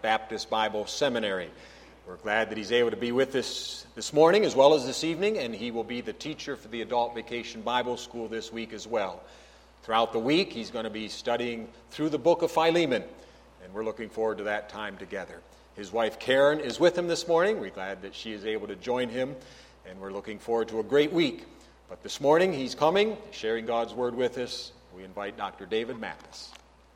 Baptist Bible Seminary. We're glad that he's able to be with us this morning as well as this evening, and he will be the teacher for the Adult Vacation Bible School this week as well. Throughout the week, he's going to be studying through the book of Philemon, and we're looking forward to that time together. His wife Karen is with him this morning. We're glad that she is able to join him, and we're looking forward to a great week. But this morning, he's coming, sharing God's Word with us. We invite Dr. David Mathis.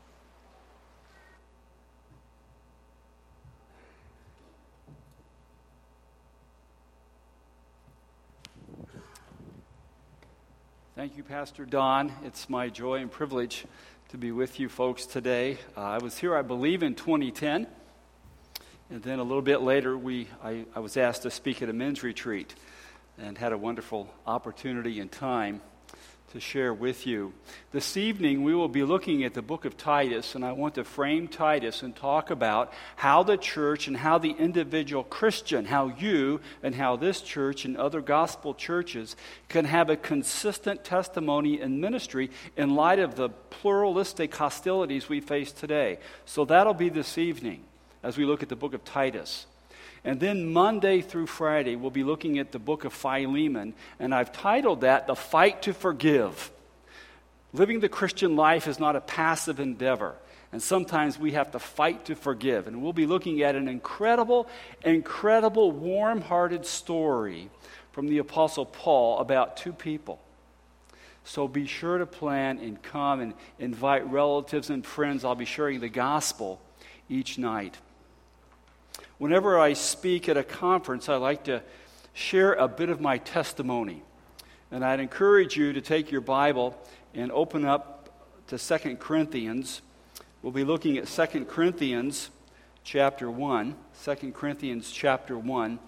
Thank you, Pastor Don. It's my joy and privilege to be with you folks today. I was here, I believe, in 2010. And then a little bit later, I was asked to speak at a men's retreat and had a wonderful opportunity and time to share with you. This evening, we will be looking at the book of Titus, and I want to frame Titus and talk about how the church and how the individual Christian, how you and how this church and other gospel churches can have a consistent testimony and ministry in light of the pluralistic hostilities we face today. So that'll be this evening as we look at the book of Titus. And then Monday through Friday, we'll be looking at the book of Philemon, and I've titled that, The Fight to Forgive. Living the Christian life is not a passive endeavor, and sometimes we have to fight to forgive. And we'll be looking at an incredible, warm-hearted story from the Apostle Paul about two people. So be sure to plan and come and invite relatives and friends. I'll be sharing the gospel each night. Whenever I speak at a conference, I like to share a bit of my testimony. And I'd encourage you to take your Bible and open up to 2 Corinthians. We'll be looking at 2 Corinthians chapter 1. 2 Corinthians chapter 1.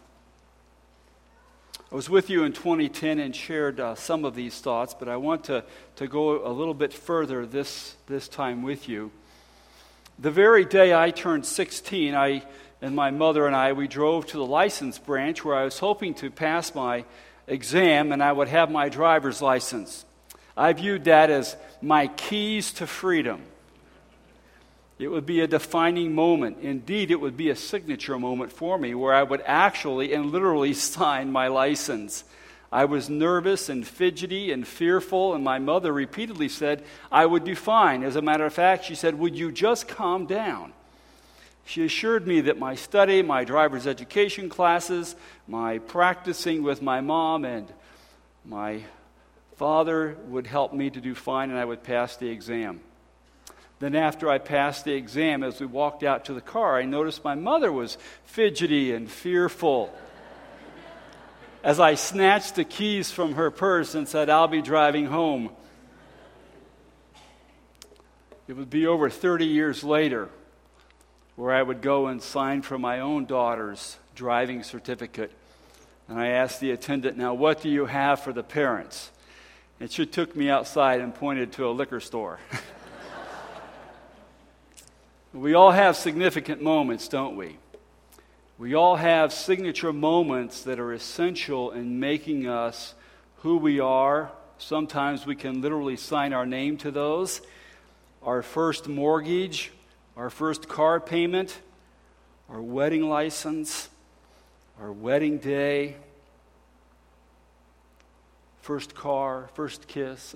I was with you in 2010 and shared some of these thoughts, but I want to go a little bit further this time with you. The very day I turned 16, and my mother and I, we drove to the license branch where I was hoping to pass my exam and I would have my driver's license. I viewed that as my keys to freedom. It would be a defining moment. Indeed, it would be a signature moment for me where I would actually and literally sign my license. I was nervous and fidgety and fearful, and my mother repeatedly said I would do fine. As a matter of fact, she said, "Would you just calm down?" She assured me that my study, my driver's education classes, my practicing with my mom and my father would help me to do fine and I would pass the exam. Then after I passed the exam, as we walked out to the car, I noticed my mother was fidgety and fearful. As I snatched the keys from her purse and said, "I'll be driving home." It would be over 30 years later where I would go and sign for my own daughter's driving certificate. And I asked the attendant, "Now, what do you have for the parents?" And she took me outside and pointed to a liquor store. We all have significant moments, don't we? We all have signature moments that are essential in making us who we are. Sometimes we can literally sign our name to those. Our first mortgage, our first car payment, our wedding license, our wedding day, first car, first kiss.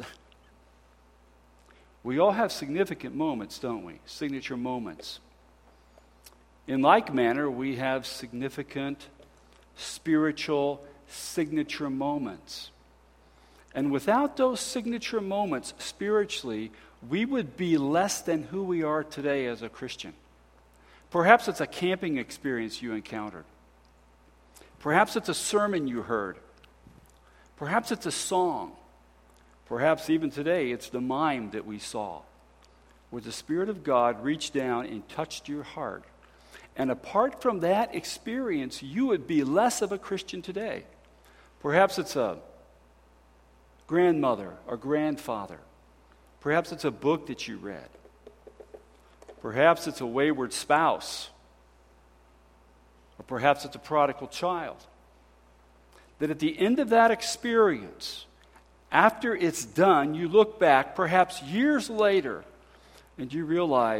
We all have significant moments, don't we? Signature moments. In like manner, we have significant spiritual signature moments. And without those signature moments spiritually, we would be less than who we are today as a Christian. Perhaps it's a camping experience you encountered. Perhaps it's a sermon you heard. Perhaps it's a song. Perhaps even today it's the mime that we saw, where the Spirit of God reached down and touched your heart. And apart from that experience, you would be less of a Christian today. Perhaps it's a grandmother or grandfather. Perhaps it's a book that you read. Perhaps it's a wayward spouse. Or perhaps it's a prodigal child. That at the end of that experience, after it's done, you look back, perhaps years later, and you realize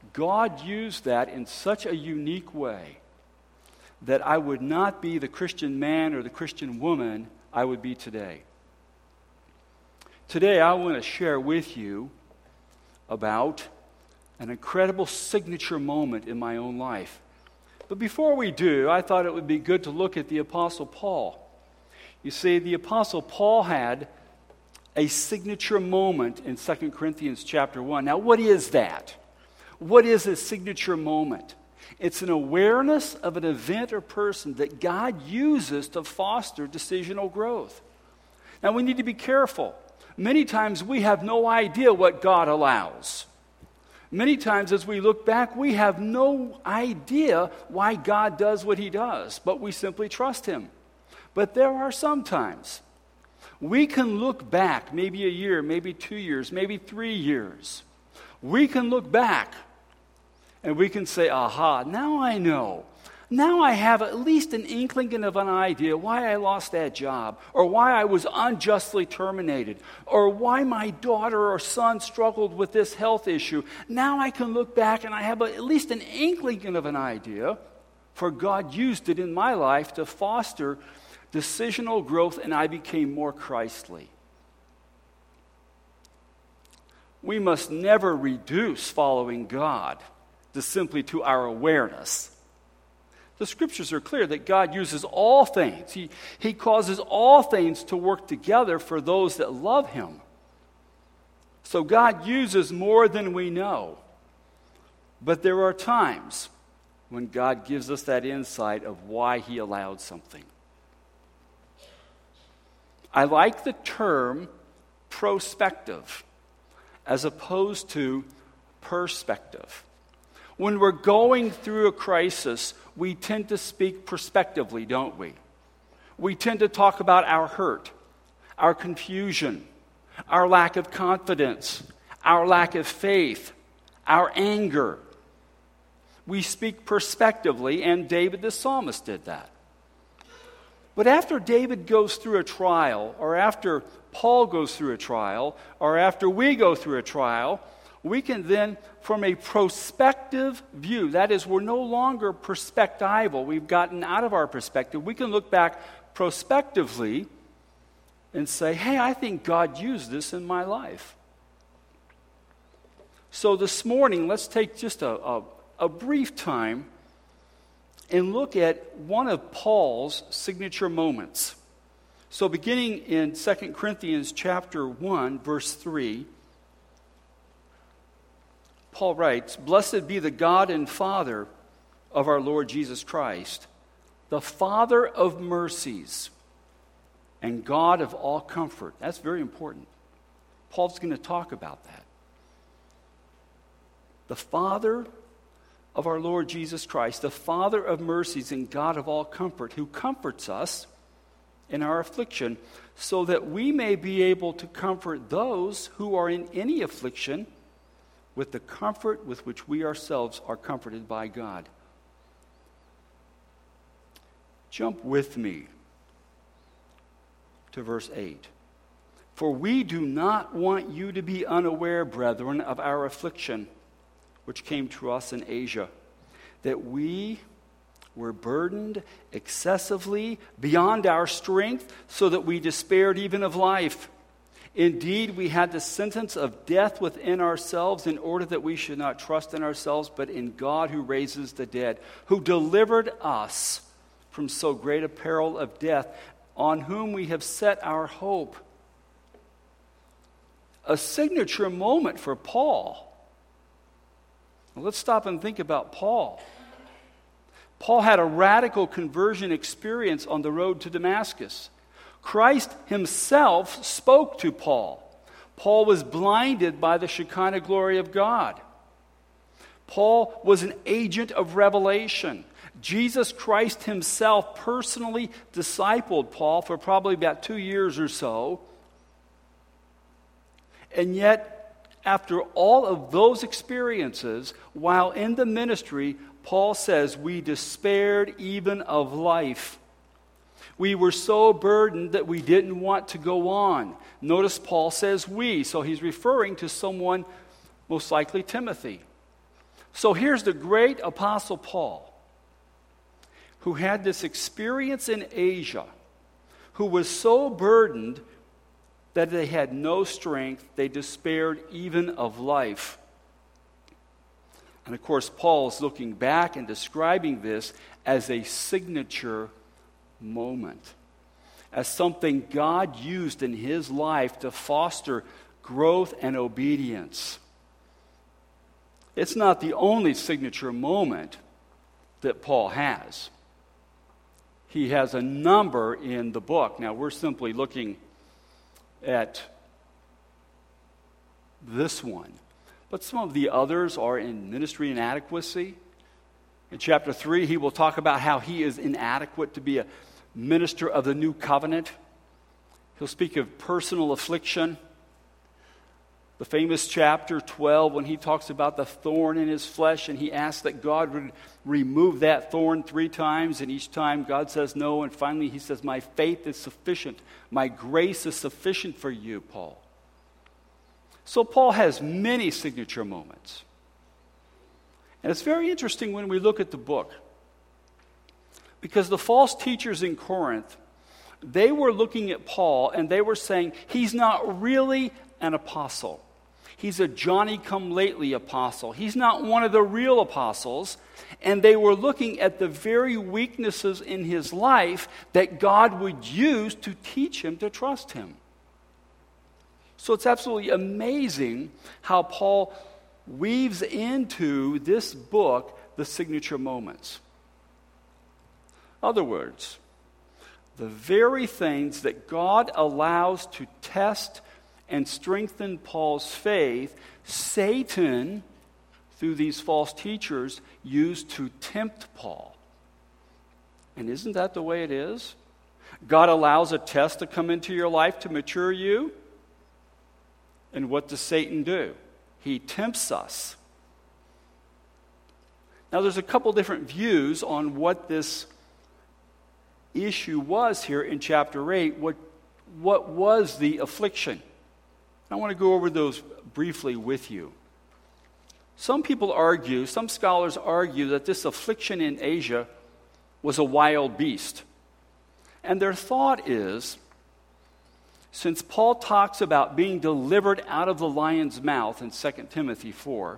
God used that in such a unique way that I would not be the Christian man or the Christian woman I would be today. Today, I want to share with you about an incredible signature moment in my own life. But before we do, I thought it would be good to look at the Apostle Paul. You see, the Apostle Paul had a signature moment in 2 Corinthians chapter 1. Now, what is that? What is a signature moment? It's an awareness of an event or person that God uses to foster decisional growth. Now, we need to be careful. Many times we have no idea what God allows. Many times as we look back, we have no idea why God does what he does, but we simply trust him. But there are some times we can look back, maybe a year, maybe 2 years, maybe 3 years. We can look back and we can say, aha, now I know. Now I have at least an inkling of an idea why I lost that job, or why I was unjustly terminated, or why my daughter or son struggled with this health issue. Now I can look back and I have at least an inkling of an idea, for God used it in my life to foster decisional growth, and I became more Christly. We must never reduce following God simply to our awareness. The scriptures are clear that God uses all things. He causes all things to work together for those that love him. So God uses more than we know. But there are times when God gives us that insight of why he allowed something. I like the term prospective as opposed to perspective. When we're going through a crisis, we tend to speak prospectively, don't we? We tend to talk about our hurt, our confusion, our lack of confidence, our lack of faith, our anger. We speak prospectively, and David the psalmist did that. But after David goes through a trial, or after Paul goes through a trial, or after we go through a trial, we can then, from a prospective view, that is, we're no longer perspectival, we've gotten out of our perspective, we can look back prospectively and say, hey, I think God used this in my life. So this morning, let's take just a brief time and look at one of Paul's signature moments. So beginning in 2 Corinthians chapter 1, verse 3, Paul writes, "Blessed be the God and Father of our Lord Jesus Christ, the Father of mercies and God of all comfort." That's very important. Paul's going to talk about that. The Father of our Lord Jesus Christ, the Father of mercies and God of all comfort, who comforts us in our affliction, so that we may be able to comfort those who are in any affliction with the comfort with which we ourselves are comforted by God. Jump with me to verse 8. "For we do not want you to be unaware, brethren, of our affliction, which came to us in Asia, that we were burdened excessively beyond our strength, so that we despaired even of life. Indeed, we had the sentence of death within ourselves, in order that we should not trust in ourselves, but in God who raises the dead, who delivered us from so great a peril of death, on whom we have set our hope." A signature moment for Paul. Now, let's stop and think about Paul. Paul had a radical conversion experience on the road to Damascus. Christ himself spoke to Paul. Paul was blinded by the Shekinah glory of God. Paul was an agent of revelation. Jesus Christ himself personally discipled Paul for probably about 2 years or so. And yet, after all of those experiences, while in the ministry, Paul says, we despaired even of life. We were so burdened that we didn't want to go on. Notice Paul says we, so he's referring to someone, most likely Timothy. So here's the great Apostle Paul, who had this experience in Asia, who was so burdened that they had no strength, they despaired even of life. And of course, Paul is looking back and describing this as a signature moment, as something God used in his life to foster growth and obedience. It's not the only signature moment that Paul has. He has a number in the book. Now, we're simply looking at this one. But some of the others are in ministry inadequacy. In chapter 3, he will talk about how he is inadequate to be a minister of the new covenant. He'll speak of personal affliction. The famous chapter 12, when he talks about the thorn in his flesh, and he asks that God would remove that thorn 3 times, and each time God says no, and finally he says, my faith is sufficient. My grace is sufficient for you, Paul. So Paul has many signature moments. And it's very interesting when we look at the book, because the false teachers in Corinth, they were looking at Paul and they were saying, he's not really an apostle. He's a Johnny-come-lately apostle. He's not one of the real apostles. And they were looking at the very weaknesses in his life that God would use to teach him to trust him. So it's absolutely amazing how Paul weaves into this book the signature moments. In other words, the very things that God allows to test and strengthen Paul's faith, Satan, through these false teachers, used to tempt Paul. And isn't that the way it is? God allows a test to come into your life to mature you. And what does Satan do? He tempts us. Now, there's a couple different views on what this issue was here in chapter 8. What was the affliction? I want to go over those briefly with you. Some scholars argue that this affliction in Asia was a wild beast. And their thought is, since Paul talks about being delivered out of the lion's mouth in 2 Timothy 4,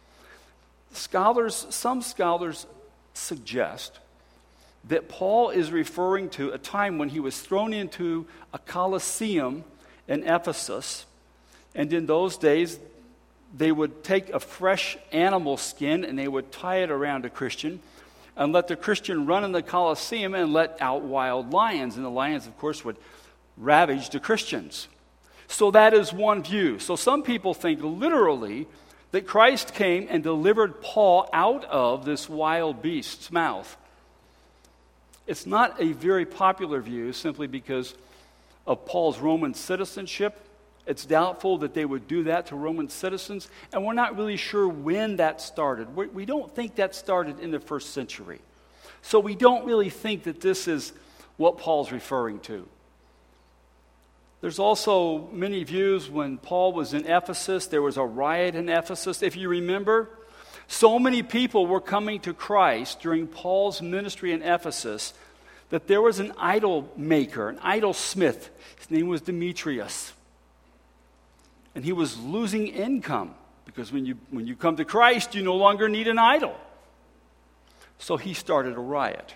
some scholars suggest that Paul is referring to a time when he was thrown into a Colosseum in Ephesus. And in those days, they would take a fresh animal skin and they would tie it around a Christian and let the Christian run in the Colosseum and let out wild lions. And the lions, of course, would ravage the Christians. So that is one view. So some people think literally that Christ came and delivered Paul out of this wild beast's mouth. It's not a very popular view simply because of Paul's Roman citizenship. It's doubtful that they would do that to Roman citizens, and we're not really sure when that started. We don't think that started in the first century. So we don't really think that this is what Paul's referring to. There's also many views when Paul was in Ephesus. There was a riot in Ephesus. If you remember, so many people were coming to Christ during Paul's ministry in Ephesus that there was an idol maker, an idol smith. His name was Demetrius. And he was losing income because when you come to Christ, you no longer need an idol. So he started a riot.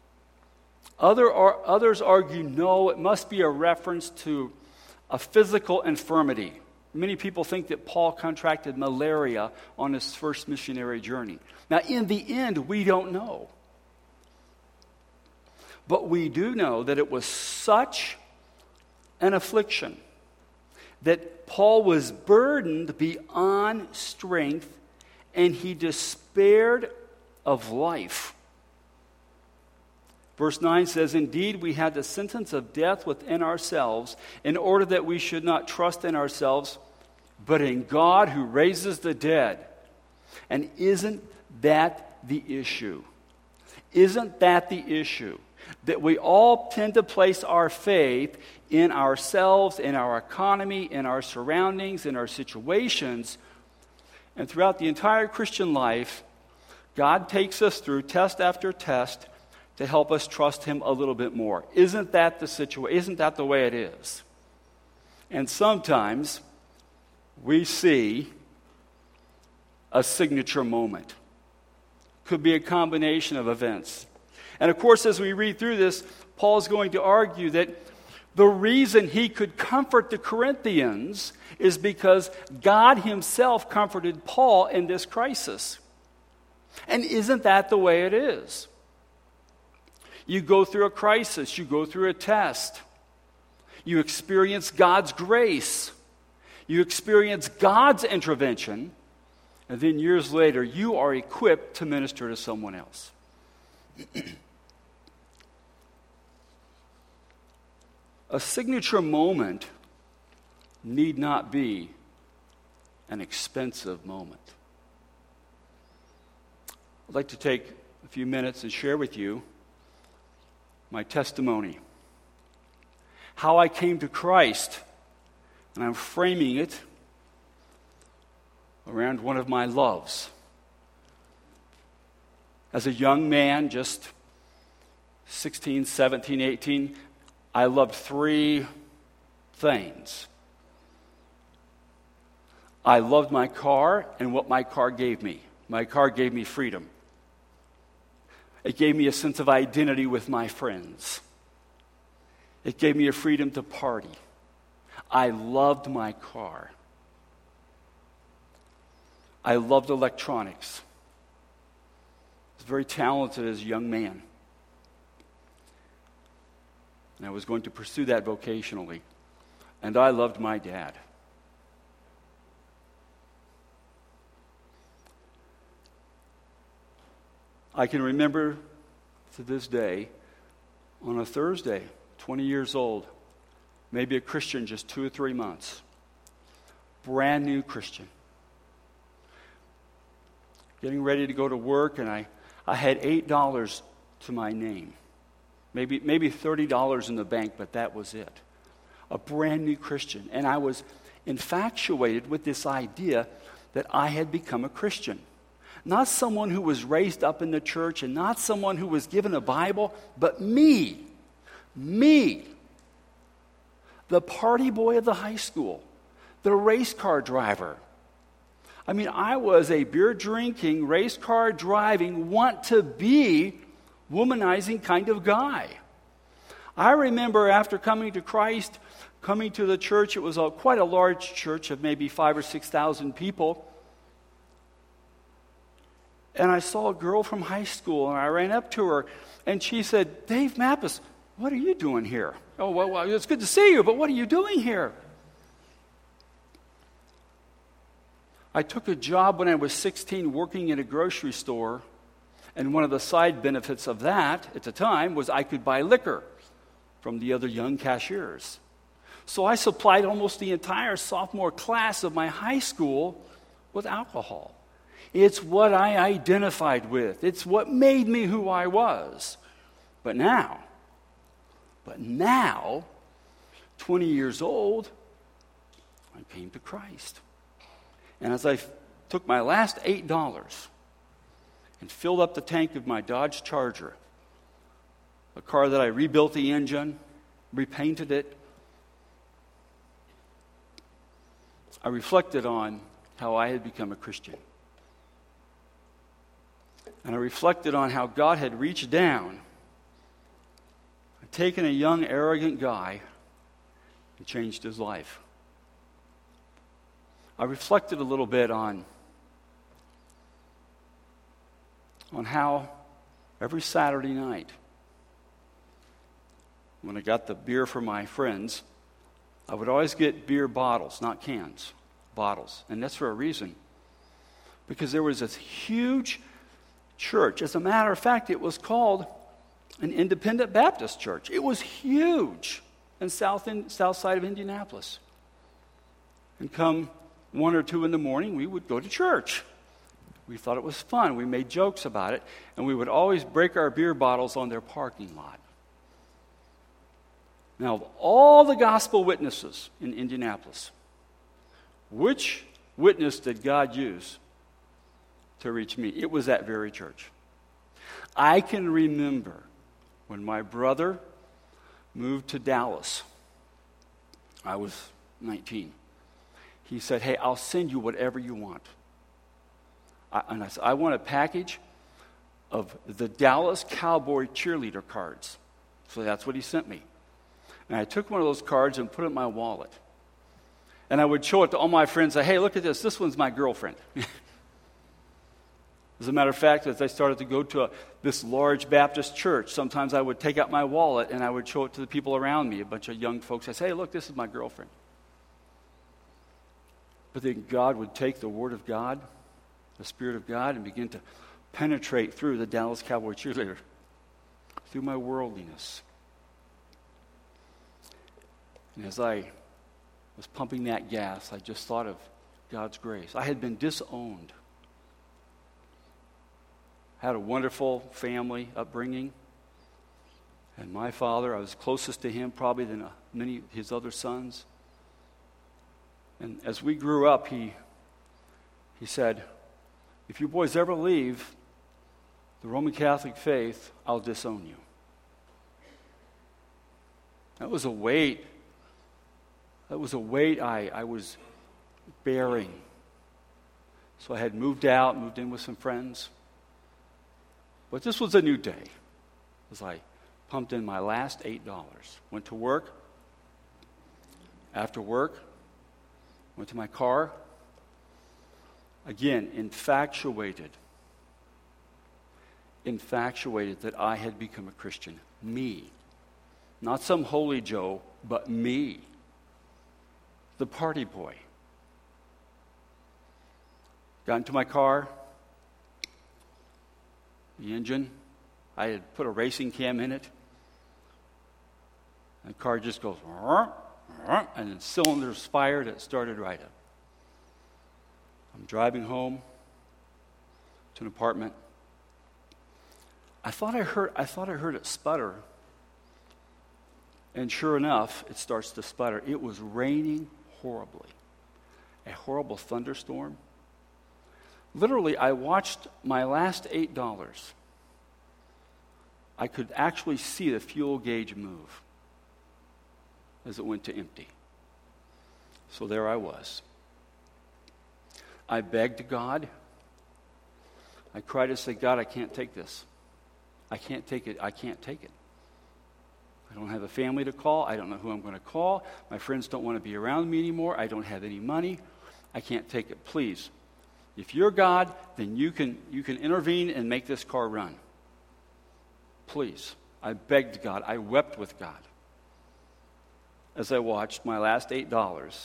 Others argue, no, it must be a reference to a physical infirmity. Many people think that Paul contracted malaria on his first missionary journey. Now, in the end, we don't know. But we do know that it was such an affliction that Paul was burdened beyond strength and he despaired of life. Verse 9 says, "Indeed, we had the sentence of death within ourselves, in order that we should not trust in ourselves, but in God who raises the dead." And isn't that the issue? Isn't that the issue? That we all tend to place our faith in ourselves, in our economy, in our surroundings, in our situations. And throughout the entire Christian life, God takes us through test after test to help us trust him a little bit more. Isn't that the situation? Isn't that the way it is? And sometimes we see a signature moment. Could be a combination of events. And of course, as we read through this, Paul's going to argue that the reason he could comfort the Corinthians is because God himself comforted Paul in this crisis. And isn't that the way it is? You go through a crisis, you go through a test, you experience God's grace, you experience God's intervention, and then years later, you are equipped to minister to someone else. A signature moment need not be an expensive moment. I'd like to take a few minutes and share with you my testimony. How I came to Christ, and I'm framing it around one of my loves. As a young man, just 16, 17, 18, I loved three things. I loved my car and what my car gave me. My car gave me freedom. It gave me a sense of identity with my friends. It gave me a freedom to party. I loved my car. I loved electronics. I was very talented as a young man. And I was going to pursue that vocationally. And I loved my dad. I can remember to this day, on a Thursday, 20 years old, maybe a Christian just 2 or 3 months, brand new Christian, getting ready to go to work, and I had $8 to my name. Maybe $30 in the bank, but that was it. A brand new Christian. And I was infatuated with this idea that I had become a Christian. Not someone who was raised up in the church and not someone who was given a Bible, but me, the party boy of the high school, the race car driver. I mean, I was a beer-drinking, race car driving, want-to-be, womanizing kind of guy. I remember after coming to Christ, coming to the church, it was quite a large church of maybe 5,000 or 6,000 people. And I saw a girl from high school, and I ran up to her, and she said, "Dave Mappes, what are you doing here?" "Oh, well, it's good to see you, but what are you doing here?" I took a job when I was 16 working in a grocery store, and one of the side benefits of that at the time was I could buy liquor from the other young cashiers. So I supplied almost the entire sophomore class of my high school with alcohol. It's what I identified with. It's what made me who I was. But now, 20 years old, I came to Christ. And as I took my last $8 and filled up the tank of my Dodge Charger, a car that I rebuilt the engine, repainted it, I reflected on how I had become a Christian. And I reflected on how God had reached down and taken a young, arrogant guy and changed his life. I reflected a little bit on how every Saturday night, when I got the beer for my friends, I would always get beer bottles, not cans, bottles. And that's for a reason. Because there was this huge church. As a matter of fact, it was called an Independent Baptist Church. It was huge in south side of Indianapolis. And come 1 or 2 in the morning, we would go to church. We thought it was fun. We made jokes about it. And we would always break our beer bottles on their parking lot. Now, of all the gospel witnesses in Indianapolis, which witness did God use to reach me. It was that very church. I can remember when my brother moved to Dallas. I was 19. He said, hey, I'll send you whatever you want. And I said, I want a package of the Dallas Cowboy cheerleader cards. So that's what he sent me. And I took one of those cards and put it in my wallet. And I would show it to all my friends, say, hey, look at this. This one's my girlfriend. As a matter of fact, as I started to go to this large Baptist church, sometimes I would take out my wallet and I would show it to the people around me, a bunch of young folks. I'd say, hey, look, this is my girlfriend. But then God would take the Word of God, the Spirit of God, and begin to penetrate through the Dallas Cowboy cheerleader, through my worldliness. And as I was pumping that gas, I just thought of God's grace. I had been disowned. Had a wonderful family upbringing. And my father, I was closest to him probably than many of his other sons. And as we grew up, he said, if you boys ever leave the Roman Catholic faith, I'll disown you. That was a weight. That was a weight I was bearing. So I had moved in with some friends. But this was a new day as I pumped in my last $8. Went to work. After work, went to my car. Again, infatuated that I had become a Christian. Me. Not some holy Joe, but me. The party boy. Got into my car. The engine, I had put a racing cam in it. And the car just goes, and the cylinders fired. It started right up. I'm driving home to an apartment. I thought I heard it sputter. And sure enough, it starts to sputter. It was raining horribly. A horrible thunderstorm. Literally, I watched my last $8. I could actually see the fuel gauge move as it went to empty. So there I was. I begged God. I cried and said, God, I can't take this. I can't take it. I can't take it. I don't have a family to call. I don't know who I'm going to call. My friends don't want to be around me anymore. I don't have any money. I can't take it. Please. If you're God, then you can intervene and make this car run. Please. I begged God. I wept with God as I watched my last $8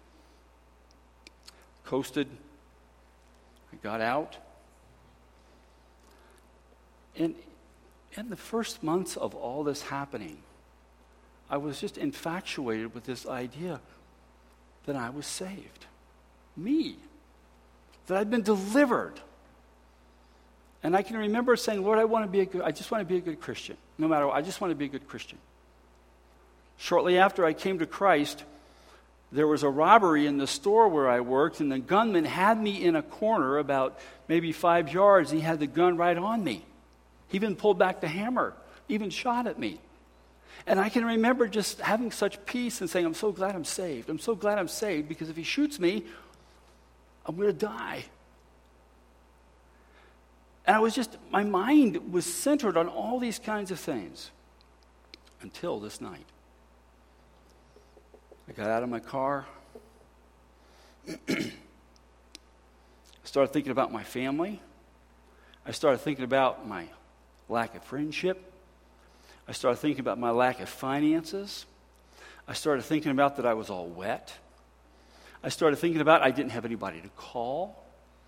coasted. I got out. And in the first months of all this happening, I was just infatuated with this idea that I was saved. Me. That I'd been delivered. And I can remember saying, Lord, I just want to be a good Christian. No matter what, I just want to be a good Christian. Shortly after I came to Christ, there was a robbery in the store where I worked, and the gunman had me in a corner about maybe 5 yards. He had the gun right on me. He even pulled back the hammer, even shot at me. And I can remember just having such peace and saying, I'm so glad I'm saved. I'm so glad I'm saved, because if he shoots me, I'm going to die. And my mind was centered on all these kinds of things until this night. I got out of my car, started thinking about my family. I started thinking about my lack of friendship. I started thinking about my lack of finances. I started thinking about that I was all wet. I started thinking about I didn't have anybody to call.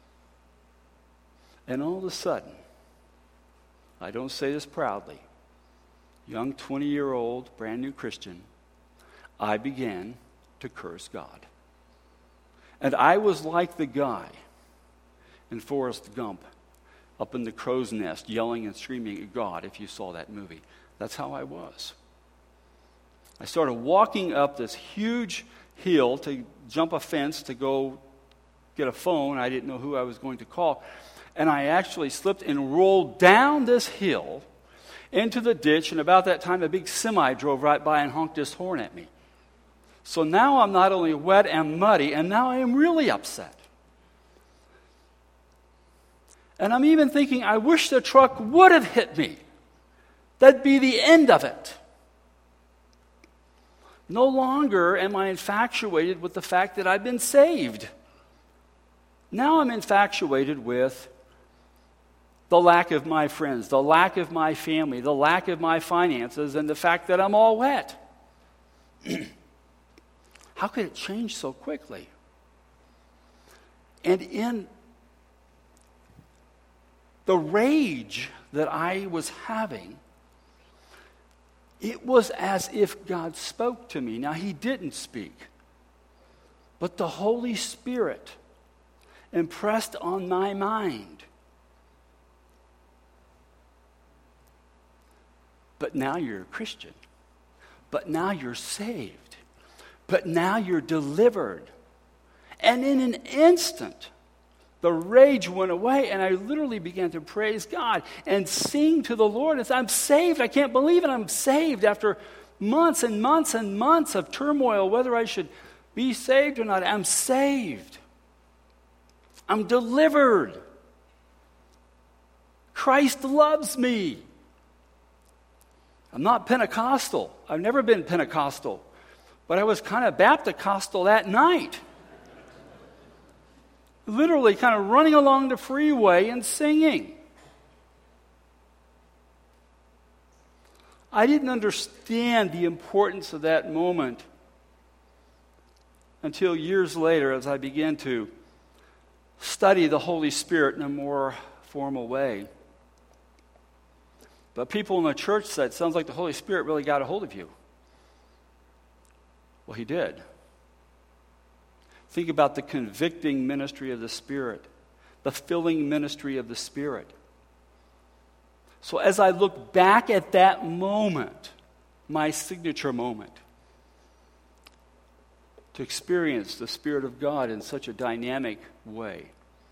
And all of a sudden, I don't say this proudly, young 20-year-old, brand new Christian, I began to curse God. And I was like the guy in Forrest Gump up in the crow's nest yelling and screaming at God, if you saw that movie. That's how I was. I started walking up this huge hill to jump a fence to go get a phone. I didn't know who I was going to call. and I actually slipped and rolled down this hill into the ditch, and about that time a big semi drove right by and honked his horn at me. So now I'm not only wet and muddy, and now I am really upset. And I'm even thinking, I wish the truck would have hit me. That'd be the end of it. No longer am I infatuated with the fact that I've been saved. Now I'm infatuated with the lack of my friends, the lack of my family, the lack of my finances, and the fact that I'm all wet. How could it change so quickly? And in the rage that I was having, it was as if God spoke to me. Now, He didn't speak, but the Holy Spirit impressed on my mind. But now you're a Christian. But now you're saved. But now you're delivered. And in an instant, the rage went away, and I literally began to praise God and sing to the Lord and say, I'm saved. I can't believe it. I'm saved after months and months and months of turmoil, whether I should be saved or not. I'm saved. I'm delivered. Christ loves me. I'm not Pentecostal. I've never been Pentecostal. But I was kind of Baptist-costal that night. Literally kind of running along the freeway and singing. I didn't understand the importance of that moment until years later as I began to study the Holy Spirit in a more formal way. But people in the church said, sounds like the Holy Spirit really got a hold of you. Well, He did. Think about the convicting ministry of the Spirit, the filling ministry of the Spirit. So as I look back at that moment, my signature moment, to experience the Spirit of God in such a dynamic way,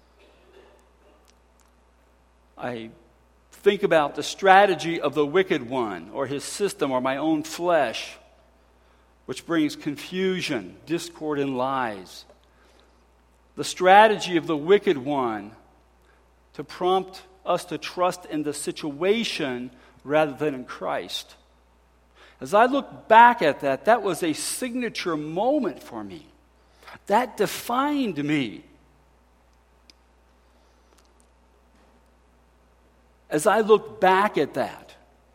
I think about the strategy of the wicked one, or his system, or my own flesh, which brings confusion, discord, and lies. The strategy of the wicked one to prompt us to trust in the situation rather than in Christ. As I look back at that, that was a signature moment for me. That defined me. As I look back at that,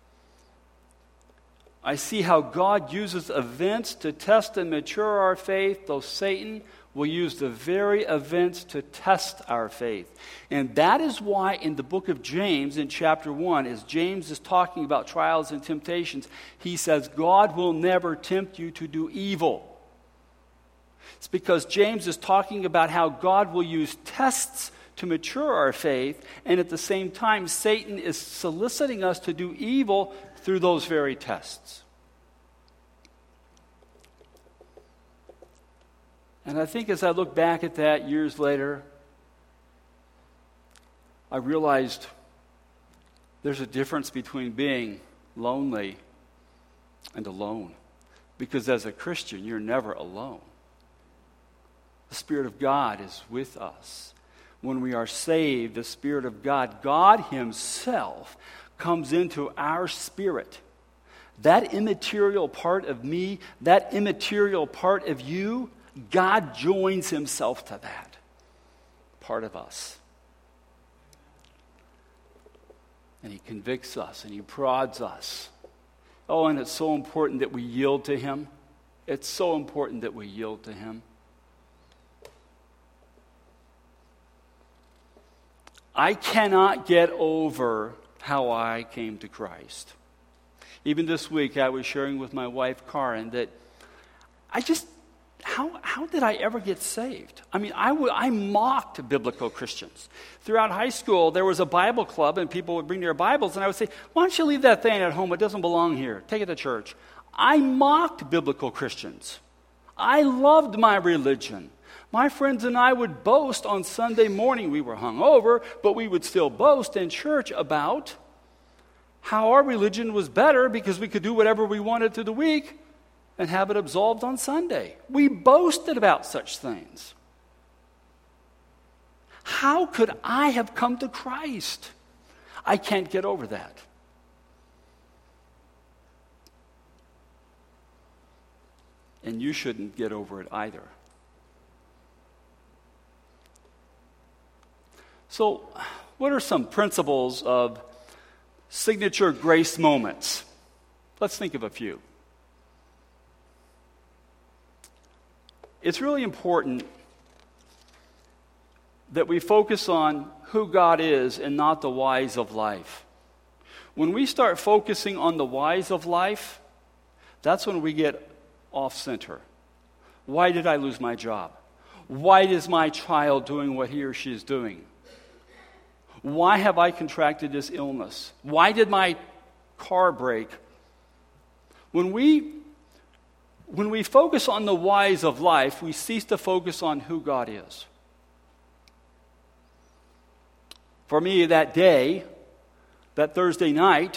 I see how God uses events to test and mature our faith, though Satan will use the very events to test our faith. And that is why in the book of James, in chapter 1, as James is talking about trials and temptations, he says, God will never tempt you to do evil. It's because James is talking about how God will use tests to mature our faith, and at the same time, Satan is soliciting us to do evil through those very tests. And I think as I look back at that years later, I realized there's a difference between being lonely and alone. Because as a Christian, you're never alone. The Spirit of God is with us. When we are saved, the Spirit of God, God Himself, comes into our spirit. That immaterial part of me, that immaterial part of you, God joins Himself to that part of us. And He convicts us and He prods us. Oh, and it's so important that we yield to Him. It's so important that we yield to Him. I cannot get over how I came to Christ. Even this week, I was sharing with my wife, Karen, that how did I ever get saved? I mean, I mocked biblical Christians. Throughout high school, there was a Bible club, and people would bring their Bibles, and I would say, why don't you leave that thing at home? It doesn't belong here. Take it to church. I mocked biblical Christians. I loved my religion. My friends and I would boast on Sunday morning. We were hungover, but we would still boast in church about how our religion was better because we could do whatever we wanted through the week and have it absolved on Sunday. We boasted about such things. How could I have come to Christ? I can't get over that. And you shouldn't get over it either. So, what are some principles of signature grace moments? Let's think of a few. It's really important that we focus on who God is and not the whys of life. When we start focusing on the whys of life, that's when we get off center. Why did I lose my job? Why is my child doing what he or she is doing? Why have I contracted this illness? Why did my car break? When we focus on the whys of life, we cease to focus on who God is. For me, that day, that Thursday night,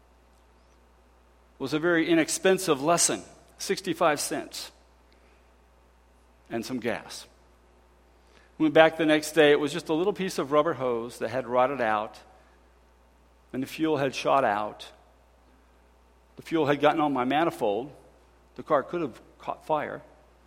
was a very inexpensive lesson, 65 cents, and some gas. Went back the next day, it was just a little piece of rubber hose that had rotted out, and the fuel had shot out. The fuel had gotten on my manifold. The car could have caught fire.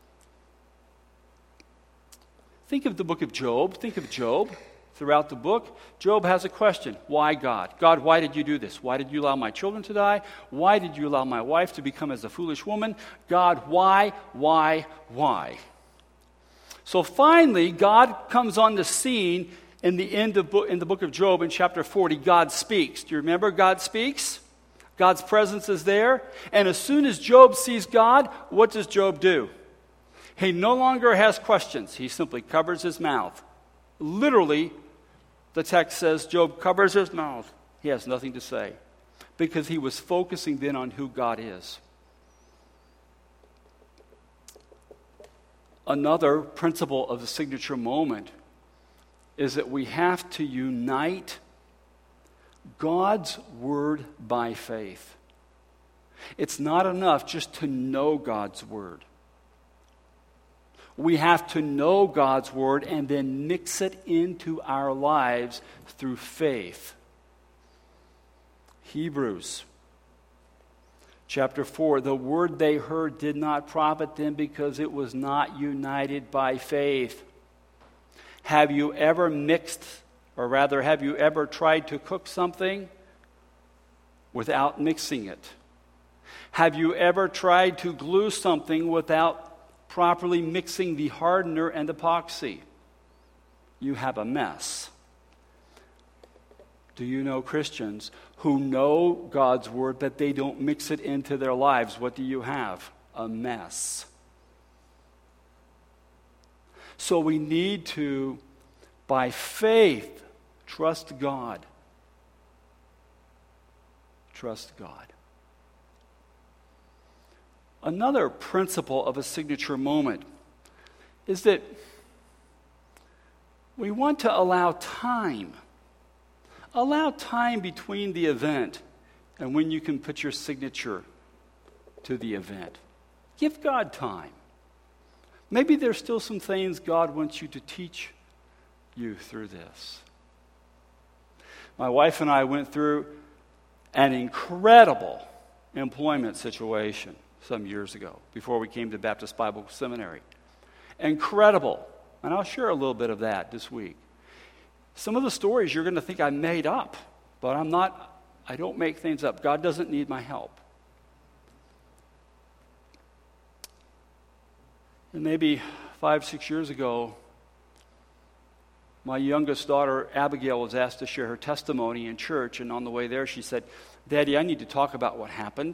Think of the book of Job. Think of Job. Throughout the book, Job has a question. Why God? God, why did you do this? Why did you allow my children to die? Why did you allow my wife to become as a foolish woman? God, why? So finally, God comes on the scene in the book of Job in chapter 40. God speaks. Do you remember God speaks? God's presence is there. And as soon as Job sees God, what does Job do? He no longer has questions. He simply covers his mouth. Literally, the text says Job covers his mouth. He has nothing to say because he was focusing then on who God is. Another principle of the signature moment is that we have to unite God's word by faith. It's not enough just to know God's word. We have to know God's word and then mix it into our lives through faith. Hebrews chapter 4, the word they heard did not profit them because it was not united by faith. Have you ever have you ever tried to cook something without mixing it? Have you ever tried to glue something without properly mixing the hardener and epoxy? You have a mess. Do you know Christians who know God's word but they don't mix it into their lives? What do you have? A mess. So we need to, by faith, trust God. Trust God. Another principle of a signature moment is that we want to allow time. Allow time between the event and when you can put your signature to the event. Give God time. Maybe there's still some things God wants you to teach you through this. My wife and I went through an incredible employment situation some years ago, before we came to Baptist Bible Seminary. Incredible. And I'll share a little bit of that this week. Some of the stories you're going to think I made up, but I don't make things up. God doesn't need my help. And maybe 5-6 years ago, my youngest daughter, Abigail, was asked to share her testimony in church, and on the way there she said, "Daddy, I need to talk about what happened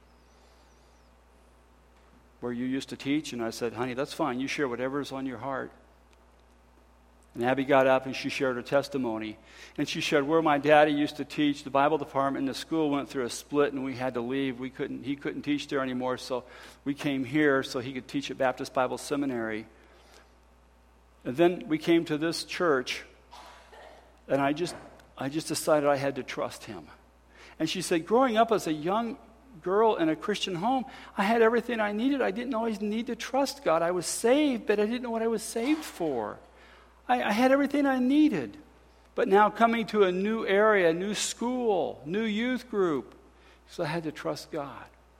where you used to teach." And I said, "Honey, that's fine. You share whatever is on your heart." And Abby got up and she shared her testimony. And she shared where my daddy used to teach. The Bible department in the school went through a split and we had to leave. He couldn't teach there anymore, so we came here so he could teach at Baptist Bible Seminary. And then we came to this church, and I just decided I had to trust him. And she said, growing up as a young girl in a Christian home, I had everything I needed. I didn't always need to trust God. I was saved, but I didn't know what I was saved for. I had everything I needed. But now coming to a new area, a new school, new youth group, so I had to trust God.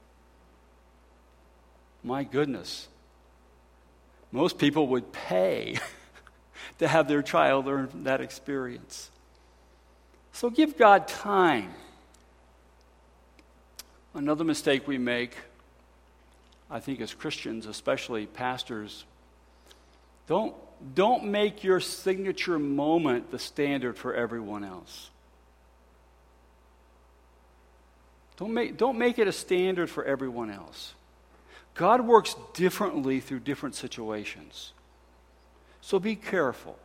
My goodness. Most people would pay to have their child learn that experience. So give God time. Another mistake we make, I think as Christians, especially pastors, don't make your signature moment the standard for everyone else. Don't make it a standard for everyone else. God works differently through different situations. So be careful.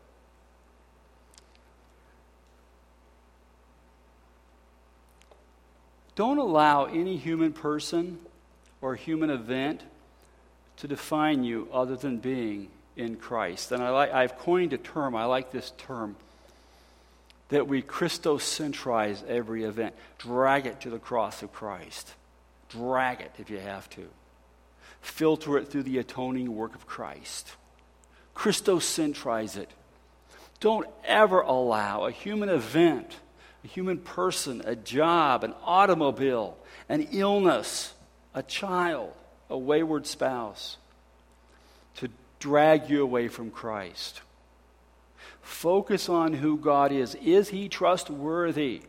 Don't allow any human person or human event to define you other than being in Christ. And I've coined a term, I like this term, that we Christocentrize every event. Drag it to the cross of Christ. Drag it if you have to. Filter it through the atoning work of Christ. Christocentrize it. Don't ever allow a human event, a human person, a job, an automobile, an illness, a child, a wayward spouse, to drag you away from Christ. Focus on who God is. Is He trustworthy?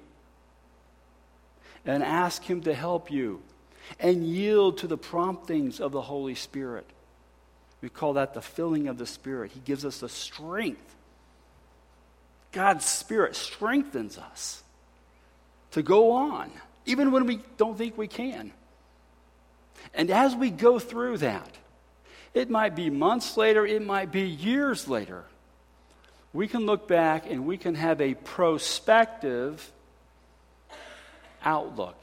And ask Him to help you. And yield to the promptings of the Holy Spirit. We call that the filling of the Spirit. He gives us the strength. God's Spirit strengthens us to go on, even when we don't think we can. And as we go through that, it might be months later, it might be years later, we can look back and we can have a prospective outlook.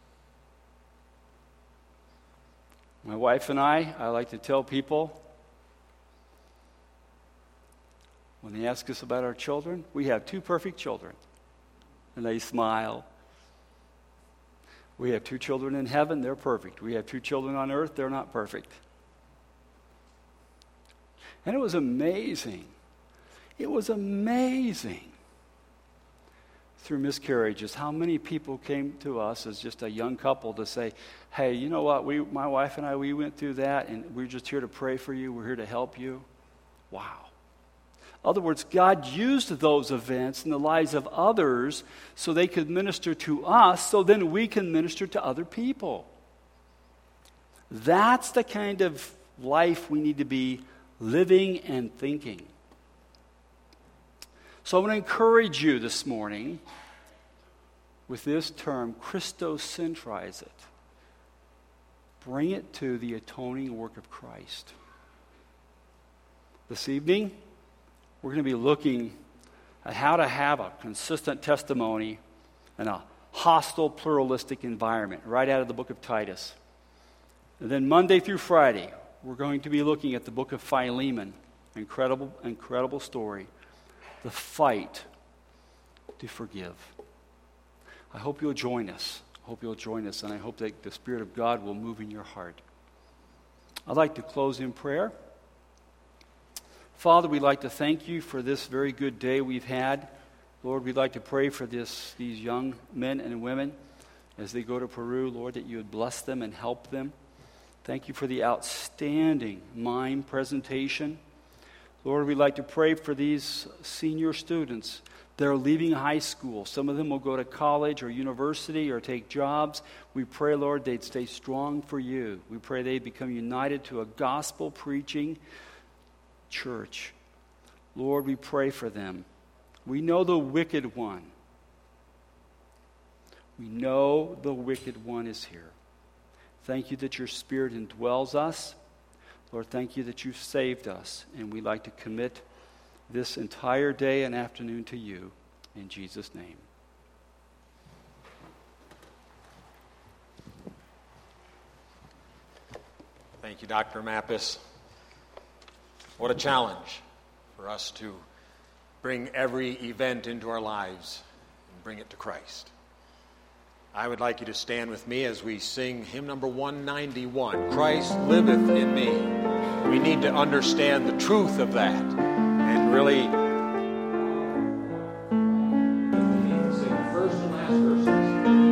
My wife and I like to tell people, when they ask us about our children, we have 2 perfect children. And they smile. We have 2 children in heaven, they're perfect. We have 2 children on earth, they're not perfect. And it was amazing. It was amazing through miscarriages how many people came to us as just a young couple to say, hey, you know what, my wife and I, we went through that and we're just here to pray for you, we're here to help you. Wow. In other words, God used those events in the lives of others so they could minister to us, so then we can minister to other people. That's the kind of life we need to be living and thinking. So I want to encourage you this morning with this term, Christocentrize it. Bring it to the atoning work of Christ. This evening, we're going to be looking at how to have a consistent testimony in a hostile, pluralistic environment, right out of the book of Titus. And then Monday through Friday, we're going to be looking at the book of Philemon. Incredible, incredible story. The fight to forgive. I hope you'll join us. And I hope that the Spirit of God will move in your heart. I'd like to close in prayer. Father, we'd like to thank you for this very good day we've had. Lord, we'd like to pray for these young men and women as they go to Peru, Lord, that you would bless them and help them. Thank you for the outstanding mime presentation. Lord, we'd like to pray for these senior students. They're leaving high school. Some of them will go to college or university or take jobs. We pray, Lord, they'd stay strong for you. We pray they'd become united to a gospel-preaching church. Lord, we pray for them. We know the wicked one. We know the wicked one is here. Thank you that your Spirit indwells us. Lord, thank you that you've saved us, and we'd like to commit this entire day and afternoon to you. In Jesus' name. Thank you, Dr. Mappis. What a challenge for us to bring every event into our lives and bring it to Christ. I would like you to stand with me as we sing hymn number 191, Christ Liveth in Me. We need to understand the truth of that and really sing the first and last verses.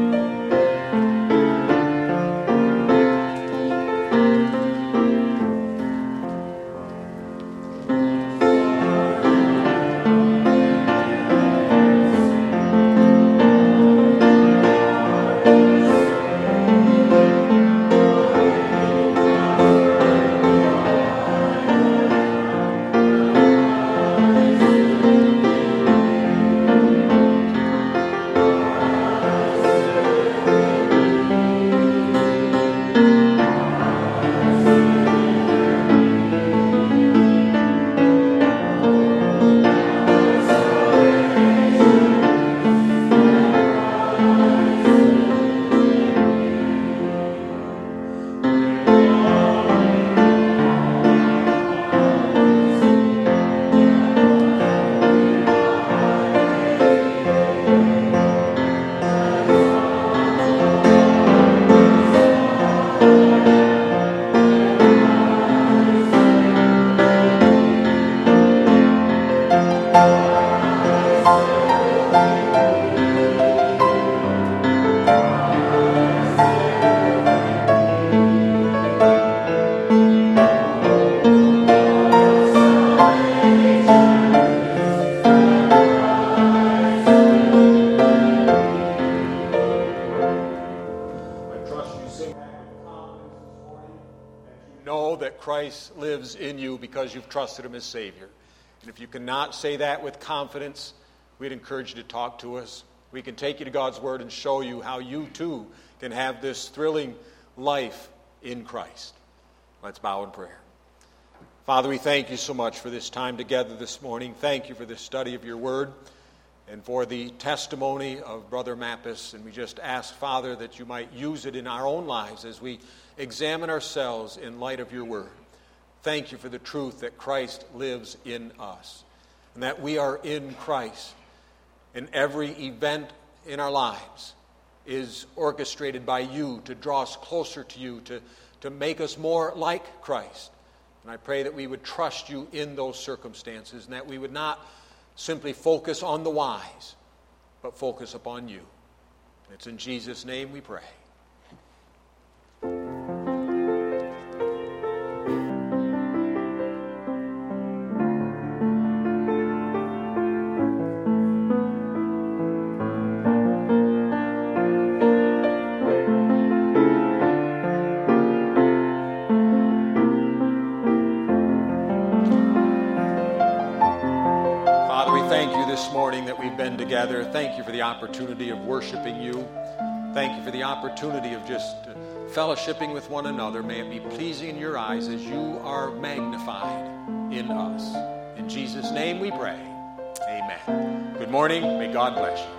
Christ lives in you because you've trusted him as Savior. And if you cannot say that with confidence, we'd encourage you to talk to us. We can take you to God's Word and show you how you too can have this thrilling life in Christ. Let's bow in prayer. Father, we thank you so much for this time together this morning. Thank you for the study of your Word and for the testimony of Brother Mappes. And we just ask, Father, that you might use it in our own lives as we examine ourselves in light of your Word. Thank you for the truth that Christ lives in us and that we are in Christ. And every event in our lives is orchestrated by you to draw us closer to you, to make us more like Christ. And I pray that we would trust you in those circumstances and that we would not simply focus on the whys, but focus upon you. And it's in Jesus' name we pray. Together. Thank you for the opportunity of worshiping you. Thank you for the opportunity of just fellowshipping with one another. May it be pleasing in your eyes as you are magnified in us. In Jesus' name we pray. Amen. Good morning. May God bless you.